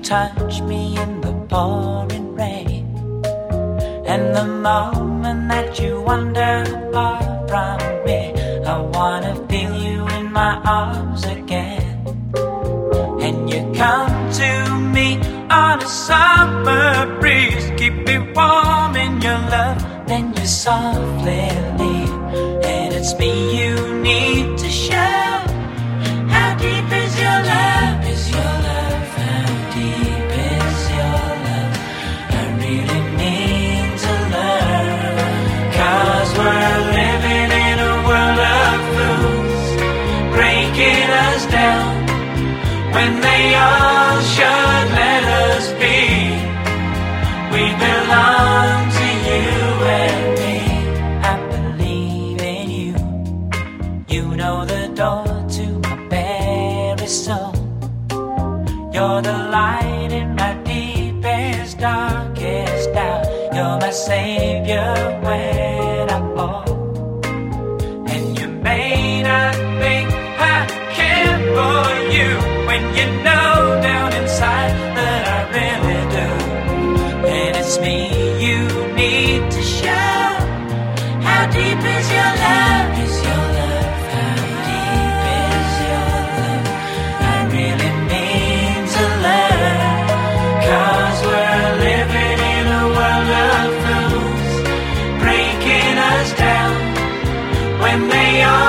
touch me in the pouring rain, and the moment that you wander far from me, I wanna feel you in my arms again. And you come to me on a summer breeze, keep me warm in your love, then you softly leave. And it's me you need to show. How deep is your love? Is your love? How deep is your love? I really need to learn. 'Cause we're living in a world of fools, breaking us down when they all should let us be. We belong to you and me. I believe in you. You know the door to my very soul. You're the light in my deepest, darkest doubt. You're my savior when I fall. And you may not think I care for you, when you know down inside that I really do. And it's me you need to show. How deep is your love? Is your love? How deep is your love? I really need to learn. 'Cause we're living in a world of fools, breaking us down when they all